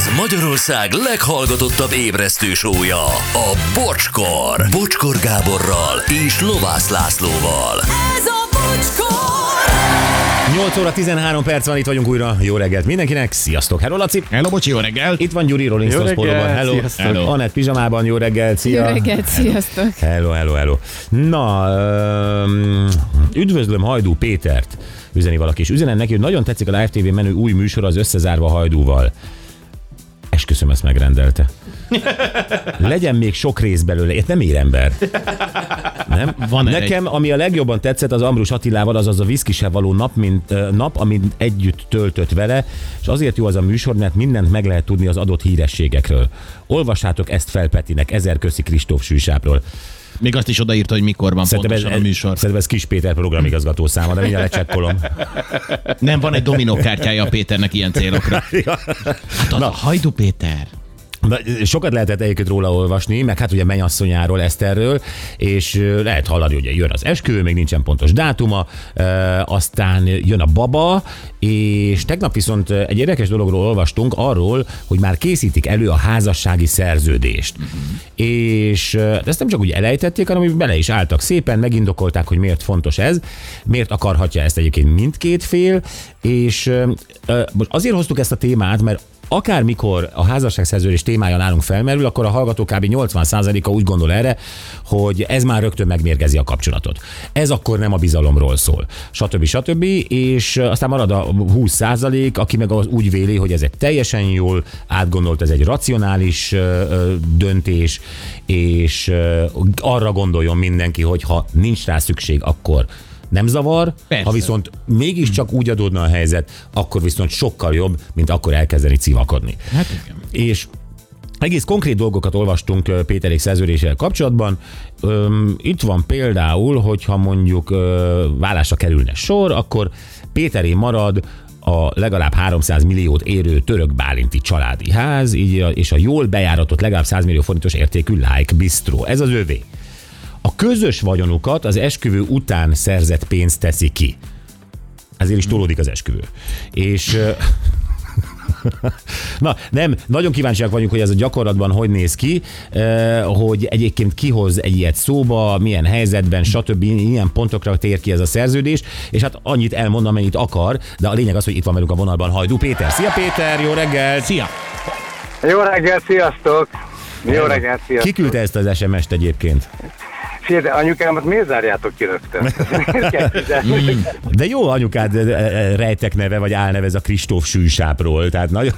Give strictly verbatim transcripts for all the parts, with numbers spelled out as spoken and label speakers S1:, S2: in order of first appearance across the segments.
S1: Ez Magyarország leghallgatottabb ébresztő show-ja, a Bocskor. Bocskor Gáborral és Lovász Lászlóval.
S2: Ez a Bocskor!
S3: nyolc óra tizenhárom perc van, itt vagyunk újra. Jó reggelt mindenkinek. Sziasztok. Hello, Laci.
S4: Hello, bocsi, jó reggel.
S3: Itt van Gyuri Rolling Stones pólóban. Hello.
S4: Hello.
S3: Anett pizsamában. Jó reggelt. Szia.
S5: Jó reggelt, sziasztok.
S3: Hello, hello, hello. Na, um, üdvözlöm Hajdú Pétert. Üzeni valaki, és üzenem neki, hogy nagyon tetszik a Live té vén menő új műsor az Összezárva Hajdúval. Esküszöm, ezt megrendelte. Legyen még sok rész belőle, itt nem ér ember. Nem?
S4: Van
S3: Nekem,
S4: egy...
S3: ami a legjobban tetszett az Ambrus Attilával, az az a viszkise való nap, mint, uh, nap, amit együtt töltött vele, és azért jó az a műsor, mert mindent meg lehet tudni az adott hírességekről. Olvassátok ezt fel Petinek, ezer köszi Kristóf Sűsápról.
S4: Még azt is odaírta, hogy mikor van
S3: Szerintem ez,
S4: pontosan a műsor.
S3: Szerintem ez Kis Péter programigazgató száma, de mindjárt lecsekkolom.
S4: Nem, van egy dominókártyája a Péternek ilyen célokra. Hát az
S3: Na.
S4: a Hajdú Péter.
S3: Na, sokat lehetett egyébként róla olvasni, meg hát ugye mennyasszonyáról, Eszterről, és lehet hallani, hogy jön az esküvő, még nincsen pontos dátuma, aztán jön a baba, és tegnap viszont egy érdekes dologról olvastunk, arról, hogy már készítik elő a házassági szerződést. Uh-huh. És ezt nem csak úgy elejtették, hanem bele is álltak szépen, megindokolták, hogy miért fontos ez, miért akarhatja ezt egyébként mindkét fél, és most azért hoztuk ezt a témát, mert akármikor a házasságszerződés témája nálunk felmerül, akkor a hallgató kb. nyolcvan százaléka úgy gondol erre, hogy ez már rögtön megmérgezi a kapcsolatot. Ez akkor nem a bizalomról szól, stb. stb. És aztán marad a húsz százalék, aki meg az úgy véli, hogy ez egy teljesen jól átgondolt, ez egy racionális döntés, és arra gondoljon mindenki, hogy ha nincs rá szükség, akkor nem zavar, persze. Ha viszont mégiscsak úgy adódna a helyzet, akkor viszont sokkal jobb, mint akkor elkezdeni civakodni.
S4: Hát igen.
S3: És egész konkrét dolgokat olvastunk Péterék szerződésével kapcsolatban. Itt van például, hogyha mondjuk vállásra kerülne sor, akkor Péteré marad a legalább háromszáz milliót érő török bálinti családi ház, így, és a jól bejáratott legalább száz millió forintos értékű Like Bistro. Ez az övé. A közös vagyonukat az esküvő után szerzett pénzt teszi ki. Ezért is tolódik az esküvő. És... Na, nem, nagyon kíváncsiak vagyunk, hogy ez a gyakorlatban hogy néz ki, hogy egyébként kihoz egy ilyet szóba, milyen helyzetben, stb. Ilyen pontokra tér ki ez a szerződés, és hát annyit elmond, amennyit akar, de a lényeg az, hogy itt van velünk a vonalban Hajdú Péter. Szia Péter, jó reggel! Szia!
S6: Jó reggel, sziasztok! Jó reggel, sziasztok!
S3: Ki küldte ezt az es em est egyébként?
S6: Figyelj, de anyukámat miért zárjátok ki rögtön?
S3: De jó anyukád rejtek neve, vagy álneve ez a Kristóf Sűsápról, tehát nagyon...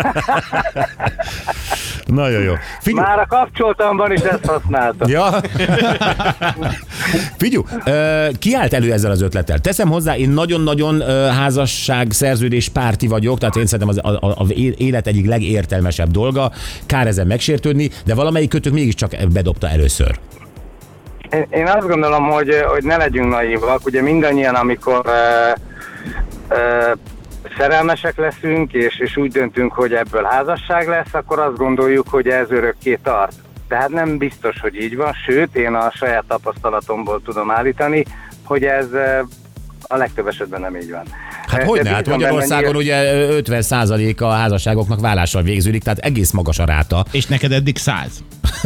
S3: nagyon jó.
S6: Figyelj. Már a kapcsolatomban is ezt használtam.
S3: Ja. Figyelj, ki állt elő ezzel az ötlettel? Teszem hozzá, én nagyon-nagyon házasság, szerződés párti vagyok, tehát én szerintem az, az, az élet egyik legértelmesebb dolga, kár ezen megsértődni, de valamelyik kötök mégiscsak bedobta először.
S6: Én, én azt gondolom, hogy, hogy ne legyünk naívak, ugye mindannyian, amikor uh, uh, szerelmesek leszünk, és, és úgy döntünk, hogy ebből házasság lesz, akkor azt gondoljuk, hogy ez örökké tart. Tehát nem biztos, hogy így van, sőt, én a saját tapasztalatomból tudom állítani, hogy ez uh, a legtöbb esetben nem így van.
S3: Hát hogyne, hát Magyarországon ugye ötven százalék a házasságoknak vállással végződik, tehát egész magas a ráta.
S4: És neked eddig száz.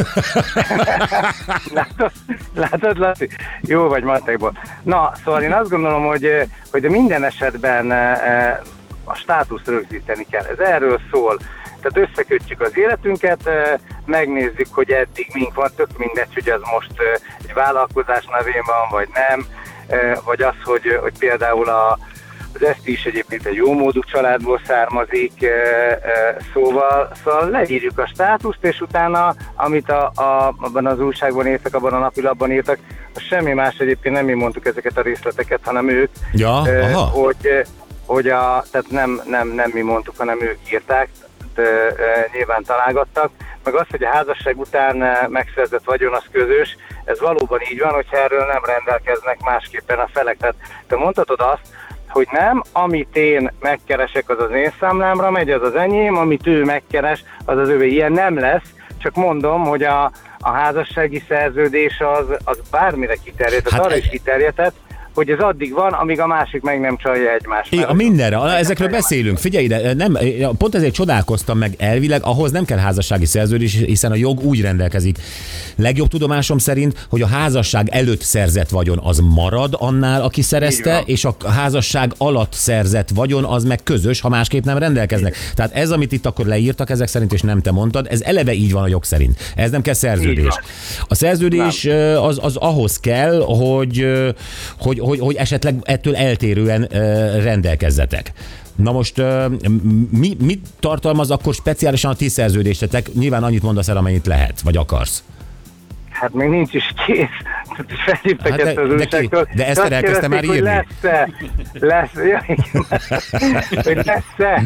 S6: látod, látod, Laci? Jó vagy matekból. Na, szóval én azt gondolom, hogy, hogy de minden esetben a státuszt rögzíteni kell. Ez erről szól. Tehát összekötjük az életünket, megnézzük, hogy eddig mink van, tök mindegy, hogy az most egy vállalkozás nevén van, vagy nem, vagy az, hogy, hogy például a az Eszti is egyébként egy jómódú családból származik, szóval, szóval leírjuk a státuszt, és utána, amit a, a, abban az újságban írtak, abban a napilapban írtak, semmi más egyébként nem mi mondtuk ezeket a részleteket, hanem ők,
S3: ja, aha.
S6: hogy, hogy a, tehát nem, nem, nem mi mondtuk, hanem ők írták, tehát, nyilván találgattak, meg az, hogy a házasság után megszerzett vagyon az közös, ez valóban így van, hogyha erről nem rendelkeznek másképpen a felek. Tehát te mondhatod azt, hogy nem, amit én megkeresek, az az én számlámra megy, az az enyém, amit ő megkeres, az az övé. Ilyen nem lesz, csak mondom, hogy a, a házassági szerződés az, az bármire kiterjedt, hát arra is kiterjedett, hogy ez addig van, amíg a másik meg nem csalja egymást.
S3: Igen, a mindenre, ezekről beszélünk. Figyelj ide, nem, pont ezért csodálkoztam meg elvileg, ahhoz nem kell házassági szerződés, hiszen a jog úgy rendelkezik. Legjobb tudomásom szerint, hogy a házasság előtt szerzett vagyon az marad annál, aki szerezte, és a házasság alatt szerzett vagyon az meg közös, ha másképp nem rendelkeznek. Tehát ez, amit itt akkor leírtak ezek szerint, és nem te mondtad, ez eleve így van a jog szerint. Ez nem kell szerződés. A szerződés az, az ahhoz kell, hogy, hogy, hogy, hogy esetleg ettől eltérően rendelkezzetek. Na most mi, mit tartalmaz akkor speciálisan a ti szerződésetek? Nyilván annyit mondasz el, amennyit lehet, vagy akarsz.
S6: Hát még nincs is kész. Felhívtak
S3: Hát
S6: ezt
S3: de,
S6: az
S3: de,
S6: újságtól.
S3: de ezt elkezdte már írni?
S6: Lesz-e? Lesz, ja, igen. Hogy lesz-e?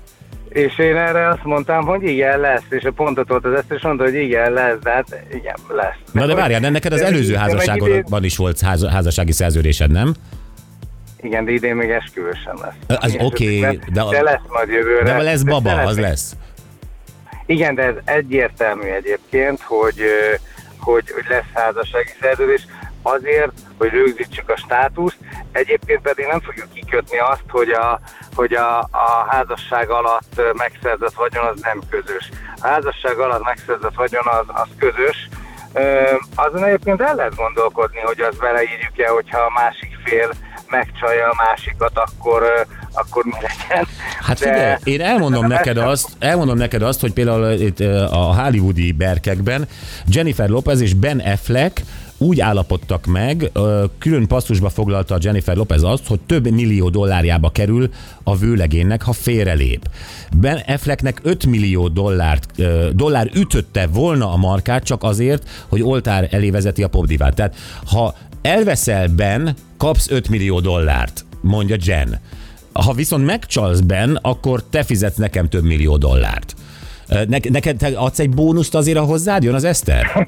S6: És én erre azt mondtam, hogy igen, lesz, és a pontot volt az ezt, és mondta, hogy igen, lesz, de hát igen, lesz.
S3: Na de várjál, de neked az előző házasságodban is volt ház, házassági szerződésed, nem?
S6: Igen, de idén még esküvő sem lesz.
S3: Az oké, okay, de,
S6: de lesz majd jövőre.
S3: De lesz baba,
S6: de
S3: az lesz.
S6: Igen, de ez egyértelmű egyébként, hogy, hogy, hogy lesz házassági szerződés, azért, hogy rögzítsük a státuszt, egyébként pedig nem fogjuk kikötni azt, hogy a, hogy a, a házasság alatt megszerzett vagyon az nem közös. A házasság alatt megszerzett vagyon az, az közös. Azon egyébként el lehet gondolkodni, hogy azt beleírjuk-e, hogyha a másik fél megcsalja a másikat, akkor, akkor mi legyen.
S3: Hát figyelj, de... én elmondom neked azt, elmondom neked azt, hogy például itt a hollywoodi berkekben Jennifer Lopez és Ben Affleck úgy állapodtak meg, külön passzusba foglalta a Jennifer Lopez azt, hogy több millió dollárjába kerül a vőlegénynek, ha félrelép. Ben Afflecknek öt millió dollárt, dollár ütötte volna a markát csak azért, hogy oltár elé vezeti a popdivát. Tehát ha elveszel Ben, kapsz öt millió dollárt, mondja Jen. Ha viszont megcsalsz Ben, akkor te fizetsz nekem több millió dollárt. Ne, neked te adsz egy bónuszt azért, ha hozzád jön az Eszter?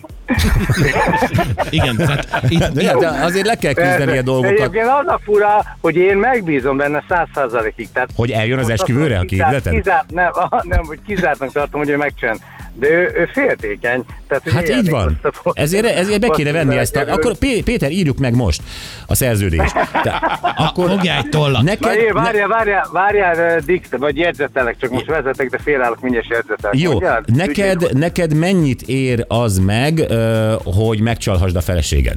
S4: Igen, tehát itt,
S3: de, de azért le kell küzdeni a dolgokat.
S6: Egyébként az a fura, hogy én megbízom benne száz százalékig.
S3: Hogy eljön az esküvőre, aki
S6: kizárt, kizárt, nem, nem, hogy kizártnak tartom, hogy ő megcsinál. De ő, ő féltékeny. Tehát,
S3: hát így van. Ezért, ezért be kéne venni ezt. A, akkor Péter, írjuk meg most a szerződést. De, akkor
S4: fogjál egy tollat.
S6: Neked, Na, várjál, várjál, várjál, dikt, vagy jegyzetelek, csak most vezetek, de félállok, mindjárt jegyzetelek.
S3: Jó, mondjál? neked, neked mennyit ér az meg, hogy megcsalhassd a feleséged?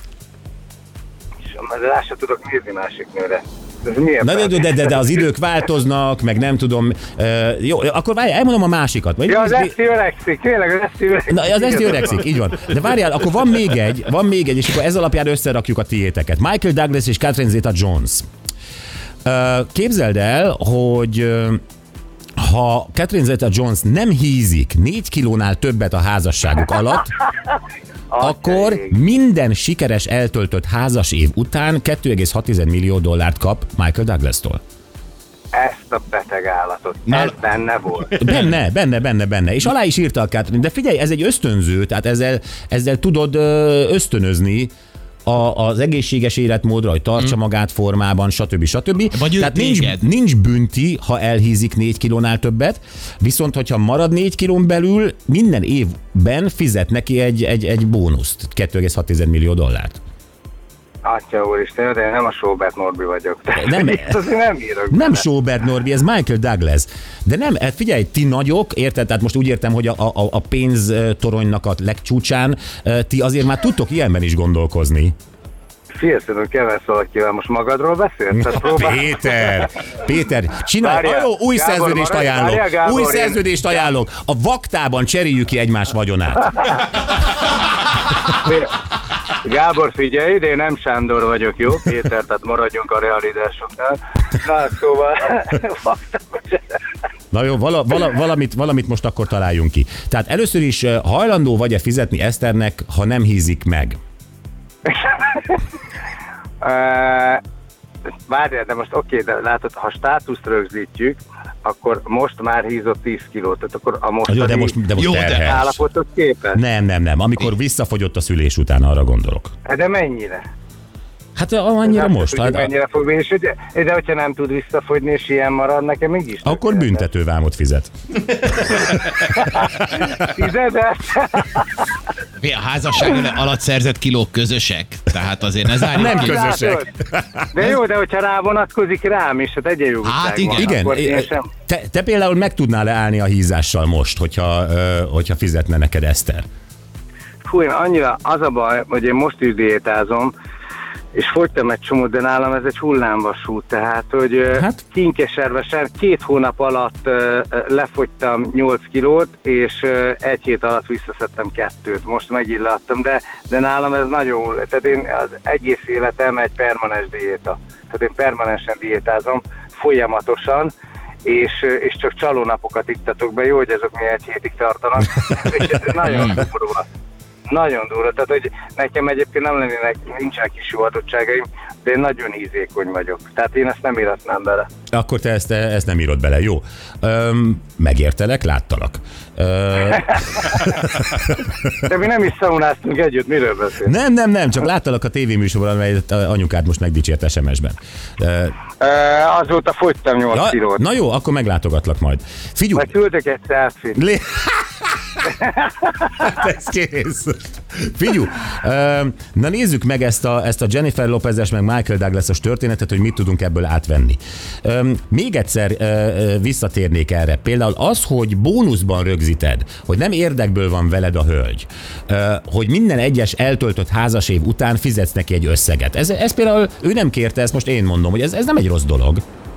S6: De rá sem tudok nézni másik nőre.
S3: Na, de, de, de, de az idők változnak, meg nem tudom. Uh, jó, akkor várjál, elmondom a másikat. Vagy
S6: ja, az Eszti öregszik, tényleg az Eszti öregszik.
S3: Na, az Eszti öregszik, így van. De várjál, akkor van még egy, van még egy, és akkor ez alapján összerakjuk a tiéteket. Michael Douglas és Catherine Zeta-Jones. Uh, képzeld el, hogy uh, ha Catherine Zeta-Jones nem hízik négy kilónál többet a házasságuk alatt, akkor minden sikeres eltöltött házas év után kettő egész hat millió dollárt kap Michael Douglas-tól.
S6: Ezt a beteg állatot. Na, ez benne volt.
S3: Benne, benne, benne, benne. És alá is írta a Catherine. De figyelj, ez egy ösztönző, tehát ezzel, ezzel tudod ösztönözni a, az egészséges életmódra, hogy tartsa hmm. magát formában, stb. stb.
S4: Vagy
S3: tehát nincs, nincs bünti, ha elhízik négy kilónál többet, viszont hogyha marad négy kilón belül, minden évben fizet neki egy, egy, egy bónuszt, kettő egész hat millió dollárt.
S6: Atya úristen, de én nem a Sobert Norbi vagyok.
S3: Nem,
S6: nem írok.
S3: Nem Sobert Norbi, ez Michael Douglas. De nem, figyelj, ti nagyok, érted? Tehát most úgy értem, hogy a, a, a pénztoronynak a legcsúcsán ti azért már tudtok ilyenben is gondolkozni.
S6: Félszínű keves valakivel, most magadról beszélsz?
S3: Próbál... Péter, Péter, csinálj, várjál, jó, új Gábor, szerződést maradj, ajánlok, várjál, Gábor, új én... szerződést ajánlok, a vaktában cseréljük ki egymás vagyonát.
S6: Gábor, figyelj, de én nem Sándor vagyok, jó? Péter, tehát maradjunk a realitásoknál. Na, szóval...
S3: Na jó, vala, vala, valamit, valamit most akkor találjunk ki. Tehát először is hajlandó vagy-e fizetni Eszternek, ha nem hízik meg?
S6: uh, várjál, de most oké, okay, de látod, ha státuszt rögzítjük, akkor most már hízott tíz kilót, tehát akkor a mostani
S3: jó, de most, de most
S6: állapotot képes.
S3: Nem, nem, nem, amikor visszafogyott a szülés után, arra gondolok.
S6: De mennyire?
S3: Hát annyira
S6: nem
S3: most.
S6: Tudjuk, hát, mennyire fog vinni, de, de hogyha nem tud visszafogyni, és ilyen marad, nekem mégis.
S3: Akkor büntetővámot fizet.
S6: Fizetet?
S4: A házasság alatt szerzett kilók közösek? Tehát azért ne zárjuk
S3: Nem
S4: ki.
S3: közösek.
S6: De jó, de hogyha rá vonatkozik rám is, hát egyenjogúság
S4: Hát igen.
S6: van,
S3: Igen,
S6: akkor én sem.
S3: te, te például meg tudnál leállni a hízással most, hogyha, ö, hogyha fizetne neked Eszter?
S6: Fú, én annyira az a baj, hogy én most is diétázom, és fogytam egy csomót, de nálam ez egy hullámvasút, tehát, hogy
S3: Hát?
S6: hát? kinkeservesen két hónap alatt uh, lefogytam nyolc kilót, és uh, egy hét alatt visszaszedtem kettőt. Most megillattam, de, de nálam ez nagyon, tehát én az egész életem egy permanens diéta. Tehát én permanensen diétázom, folyamatosan, és, és csak csalónapokat iktatok be, jó, hogy ezek mi egy hétig tartanak, és ez nagyon durva. Nagyon durva, tehát hogy nekem egyébként nem lennének, nincsenek is jó adottságaim, de én nagyon ízékony vagyok. Tehát én ezt nem íratnám bele.
S3: Akkor te ezt, ezt nem írod bele, jó. Öm, megértelek, láttalak. Ö...
S6: De mi nem is szaunáztunk együtt, miről beszél?
S3: Nem, nem, nem, csak láttalak a tévéműsorban, amelyet anyukád most megdicsért es em es-ben. Ö...
S6: Uh, azóta fogytam nyolc
S3: Ja,
S6: kilót.
S3: na jó, akkor meglátogatlak majd. Figyelj!
S6: Majd küldök egy selfie-t.
S3: Lé... Ez kész. Figyú, na nézzük meg ezt a, ezt a Jennifer Lopez-es meg Michael Douglas-os történetet, hogy mit tudunk ebből átvenni. Még egyszer visszatérnék erre. Például az, hogy bónuszban rögzíted, hogy nem érdekből van veled a hölgy, hogy minden egyes eltöltött házas év után fizetsz neki egy összeget. Ez, ez például ő nem kérte, ezt most én mondom, hogy ez, ez nem egy rossz dolog.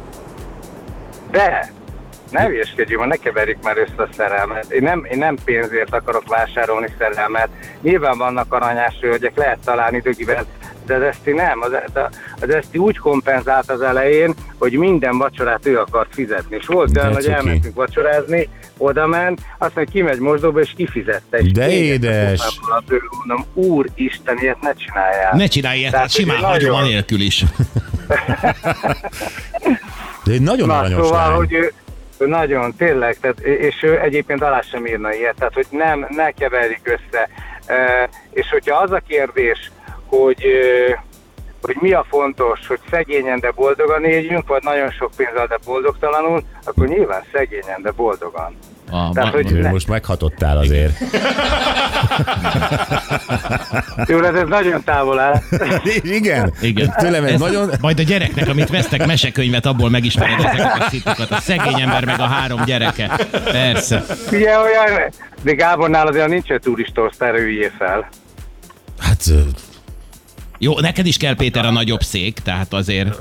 S6: De ne hülyeskedjünk, ne keverjük már össze a szerelmet. Én nem, én nem pénzért akarok vásárolni szerelmet. Nyilván vannak aranyás hölgyek, lehet találni dögivel, de az Eszti nem. Az, az Eszti úgy kompenzált az elején, hogy minden vacsorát ő akart fizetni. És volt olyan, hogy elmentünk vacsorázni, oda ment, azt mondja, kimegy mosdóba, és kifizette. És
S3: de édes!
S6: Mondom, úristen, ilyet ne csináljál.
S4: Ne csinálj ilyet, hát simán hagyom anélkül is.
S3: De egy nagyon
S6: Na,
S3: aranyos
S6: szóval,
S3: lány.
S6: hogy ő, ő nagyon, tényleg, tehát, és ő egyébként alá sem írna ilyet, tehát hogy nem, ne keverjük össze. E, és hogyha az a kérdés, hogy, hogy mi a fontos, hogy szegényen, de boldogan éljünk, vagy nagyon sok pénzzel, de boldogtalanul, akkor nyilván szegényen, de boldogan.
S4: Ah,
S6: Tehát, hogy
S3: Ő
S6: ne,
S3: most meghatottál azért.
S6: tőled ez nagyon távol áll.
S3: Igen?
S4: Igen.
S3: Tőlem ez
S4: Ez
S3: nagyon...
S4: Majd a gyereknek, amit vesztek mesekönyvet, abból megismered ezeket a szitukat. A szegény ember meg a három gyereke. Persze.
S6: Ugye olyan, de Gábornál azért nincs egy turista osztályra, üljél fel.
S3: Hát... ö,
S4: Jó, neked is kell, Péter, a nagyobb szék, tehát azért...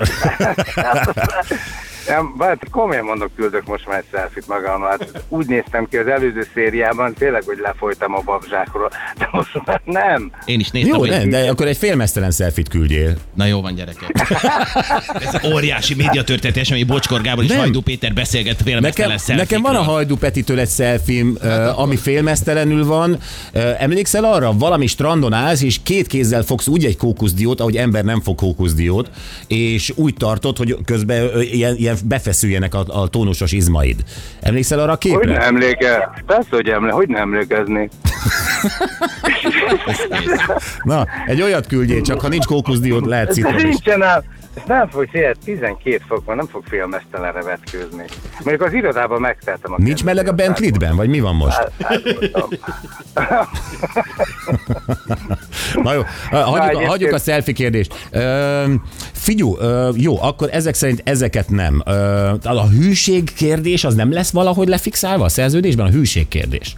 S6: Nem, hát komolyan mondok, küldök most már egy selfie-t magammal. Hát úgy néztem ki az előző szériában, tényleg, hogy lefolytam a babzsákról, de most már nem.
S4: Én is néztem,
S3: Jó,
S4: hogy...
S3: nem, de akkor egy félmeztelen selfie-t küldjél.
S4: Na jó van, gyerekek. Ez óriási médiatörténet esemény, Bocskor Gábor és
S3: Nem.
S4: Hajdú Péter beszélget félmeztelen
S3: Nekem,
S4: selfie-kről.
S3: nekem van a Hajdú Petitől egy selfie, ami félmeztelenül van. Ö, Emlékszel arra? Valami strandon állsz, és két kézzel fogsz úgy egy kókuszdiót, ahogy ember nem fog kókuszdiót, és úgy tartod, hogy közben ö, ilyen, ilyen befeszüljenek a, a tónusos izmaid. Emlékszel arra a
S6: Hogy
S3: képre?
S6: nem emléke? Persze, hogy emléke. Hogy nem emlékezni?
S3: Na, egy olyat küldjél, csak ha nincs kókuszdiód, lehet
S6: Ez
S3: citrom is.
S6: nincsen ám. Ez nem fog, fél, tizenkét fok van, nem fog félmeztelenre vetkőzni. Mondjuk az irodában megteltem a
S3: Nincs meleg a Bentley-ben, vagy mi van most? Na jó, hagyjuk, hagyjuk a selfie kérdést. Ö, figyú, ö, jó, akkor ezek szerint ezeket nem. Ö, a hűség kérdés az nem lesz valahogy lefixálva a szerződésben? A hűség kérdés.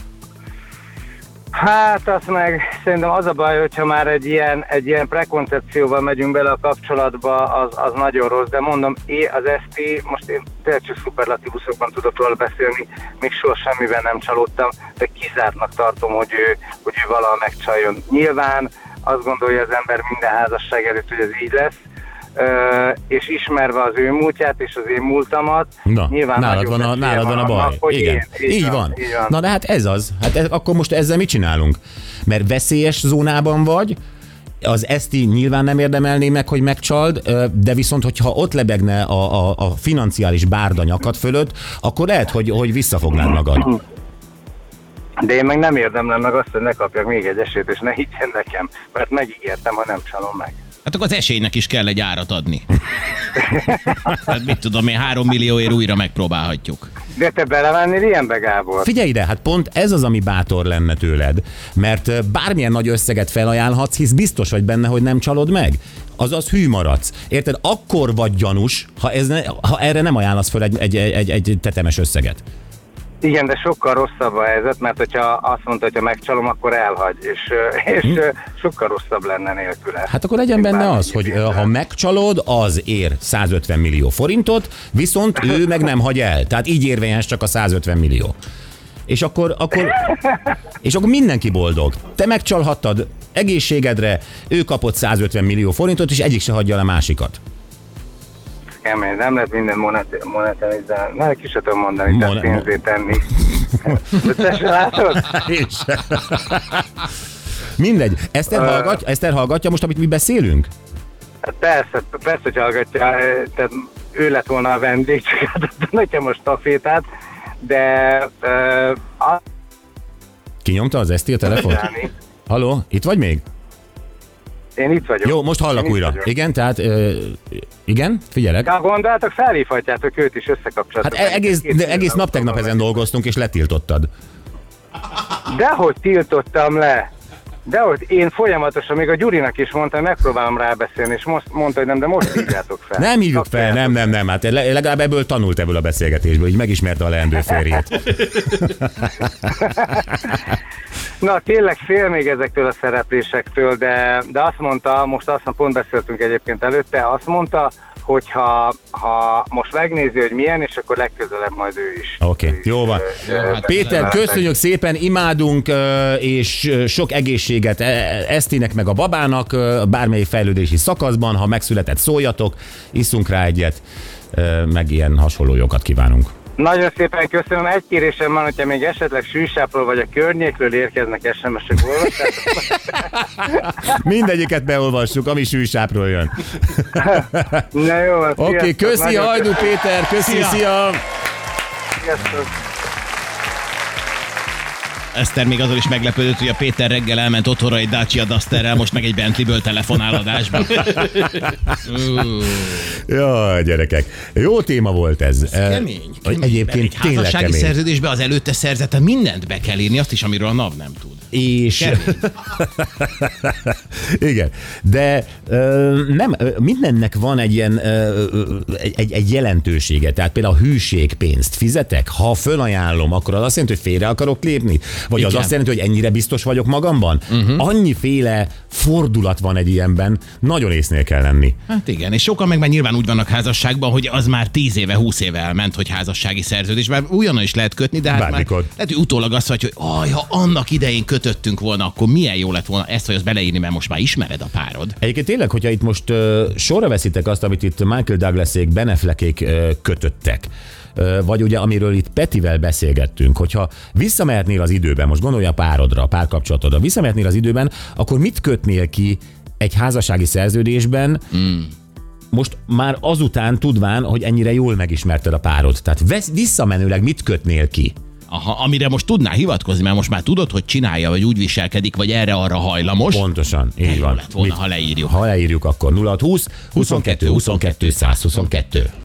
S6: Hát azt meg szerintem az a baj, hogyha már egy ilyen, egy ilyen prekoncepcióval megyünk bele a kapcsolatba, az, az nagyon rossz, de mondom, én az Eszti, most én tényleg csak szuperlatívuszokban tudok róla beszélni, még soha semmiben nem csalódtam, de kizártnak tartom, hogy ő, hogy ő valahol megcsaljon. Nyilván azt gondolja az ember minden házasság előtt, hogy ez így lesz, Uh, és ismerve az ő múltját és az én múltamat,
S3: Na,
S6: nyilván
S3: nálad van a, nálad van a baj.
S6: Annak,
S3: Igen,
S6: én,
S3: így, így, van. van.
S6: így van.
S3: Na de hát ez az. Hát ez, akkor most ezzel mit csinálunk? Mert veszélyes zónában vagy, az Eszti nyilván nem érdemelné meg, hogy megcsald, de viszont, hogyha ott lebegne a, a, a financiális bárda nyakad fölött, akkor lehet, hogy, hogy visszafognád magad.
S6: De én meg nem érdemlem meg azt, hogy ne kapjak még egy esélyt, és ne higgyen nekem, mert megígértem, ha nem csalom meg.
S4: Hát akkor az esélynek is kell egy árat adni. Hát mit tudom én, három millióért újra megpróbálhatjuk.
S6: De te belevennél ilyenbe, Gábor?
S3: Figyelj ide, hát pont ez az, ami bátor lenne tőled, mert bármilyen nagy összeget felajánlhatsz, hisz biztos vagy benne, hogy nem csalod meg. Azaz hű maradsz. Érted? Akkor vagy gyanús, ha, ez ne, ha erre nem ajánlasz fel egy, egy, egy, egy tetemes összeget.
S6: Igen, de sokkal rosszabb a helyzet, mert hogyha azt mondta, hogy ha megcsalom, akkor elhagy, és, és hm? sokkal rosszabb lenne nélküle.
S3: Hát akkor legyen benne az, hogy ha megcsalod, az ér százötven millió forintot, viszont ő meg nem hagy el. Tehát így érvényes csak a százötven millió. És akkor, akkor, és akkor mindenki boldog. Te megcsalhattad egészségedre, ő kapott százötven millió forintot, és egyik se hagyja le másikat.
S6: Kemény, nem lehet minden monet- monetanizálni. Na, ki sem tudom mondani,
S3: Mon-
S6: tehát pénzét tenni. De te se látod?
S3: Én sem. Mindegy. Eszter, hallgatja, Eszter hallgatja most, amit mi beszélünk?
S6: Hát persze, persze, hogy hallgatja, tehát ő lett volna a vendég, csak átadta nekem a stafétát, de uh, azt
S3: Kinyomta az Eszti a telefont?
S6: csinálni.
S3: Halló, itt vagy még?
S6: Én itt vagyok.
S3: Jó, most hallak
S6: Én itt
S3: újra.
S6: vagyok.
S3: Igen, tehát, ö, igen, figyelek.
S6: Ha gondoltok, felhívhatjátok őt is, összekapcsolatok.
S3: Hát egész, de egész nap tegnap ezen dolgoztunk, és letiltottad.
S6: Dehogy tiltottam le. Dehogy én folyamatosan, még a Gyurinak is mondtam, megpróbálom rábeszélni, és most mondta, hogy nem, de most hívjátok fel.
S3: Nem hívjuk fel, nem, nem, nem. Hát le- legalább ebből tanult ebből a beszélgetésből, így megismerte a leendő férjét.
S6: Na, tényleg fél még ezektől a szereplésektől, de, de azt mondta, most azt mondta, pont beszéltünk egyébként előtte, azt mondta, hogy ha, ha most megnézi, hogy milyen, és akkor legközelebb majd ő is.
S3: Oké, okay, jó van.
S6: Ö,
S3: Péter, köszönjük szépen, imádunk, ö, és ö, sok egészséget e- Esztinek meg a babának, ö, bármelyik fejlődési szakaszban, ha megszületett, szóljatok, isszunk rá egyet, ö, meg ilyen hasonló jókat kívánunk.
S6: Nagyon szépen köszönöm. Egy kérésem van, hogyha még esetleg Sűsápról vagy a környékről érkeznek es em es-ek, olvassátok.
S3: Mindegyiket beolvassuk, ami Sűsápról jön.
S6: Na jó,
S3: Oké, okay, köszi,
S6: Nagyon
S3: Hajdú Péter, köszi, szia! szia.
S6: Sziasztok.
S4: Eszter még azon is meglepődött, hogy a Péter reggel elment otthonra egy Dacia Dusterrel, most meg egy Bentley-ből telefonál adásban.
S3: Jaj, gyerekek, jó téma volt ez.
S4: Ez kemény, kemény.
S3: Egyébként
S4: egy
S3: tényleg
S4: házassági
S3: kemény.
S4: szerződésbe az előtte szerzett, mindent be kell írni, azt is, amiről a NAV nem tud.
S3: És... Igen, de ö, nem, ö, mindennek van egy ilyen ö, egy, egy jelentősége. Tehát például a hűségpénzt fizetek, ha fölajánlom, akkor az azt jelenti, hogy félre akarok lépni? Vagy igen. Az azt jelenti, hogy ennyire biztos vagyok magamban? Uh-huh. Annyiféle fordulat van egy ilyenben, nagyon észnél kell lenni.
S4: Hát igen, és sokan meg már nyilván úgy vannak házasságban, hogy az már tíz éve, húsz éve elment, hogy házassági szerződés, mert újonnan is lehet kötni, de hát
S3: Bármikor.
S4: már lehet, hogy utólag azt vagy, hogy aj, ha annak idején kötöttünk volna, akkor milyen jó lett volna ezt, hogy azt beleírni, mert most már ismered a párod.
S3: Egyébként tényleg, hogyha itt most uh, sorra veszitek azt, amit itt Michael Douglasék, Ben Affleckék uh, kötöttek, uh, vagy ugye amiről itt Petivel beszélgettünk, hogyha visszamehetnél az időben, most gondolj a párodra, a párkapcsolatodra, visszamehetnél az időben, akkor mit kötnél ki egy házassági szerződésben, mm. most már azután tudván, hogy ennyire jól megismerted a párod. Tehát vesz, visszamenőleg mit kötnél ki?
S4: Aha, amire most tudnál hivatkozni, mert most már tudod, hogy csinálja, vagy úgy viselkedik, vagy erre-arra hajlamos.
S3: Pontosan, így
S4: Jó
S3: van.
S4: lett volna,
S3: Mit?
S4: ha leírjuk.
S3: Ha leírjuk, akkor nulla húsz huszonkettő huszonkettő száz huszonkettő.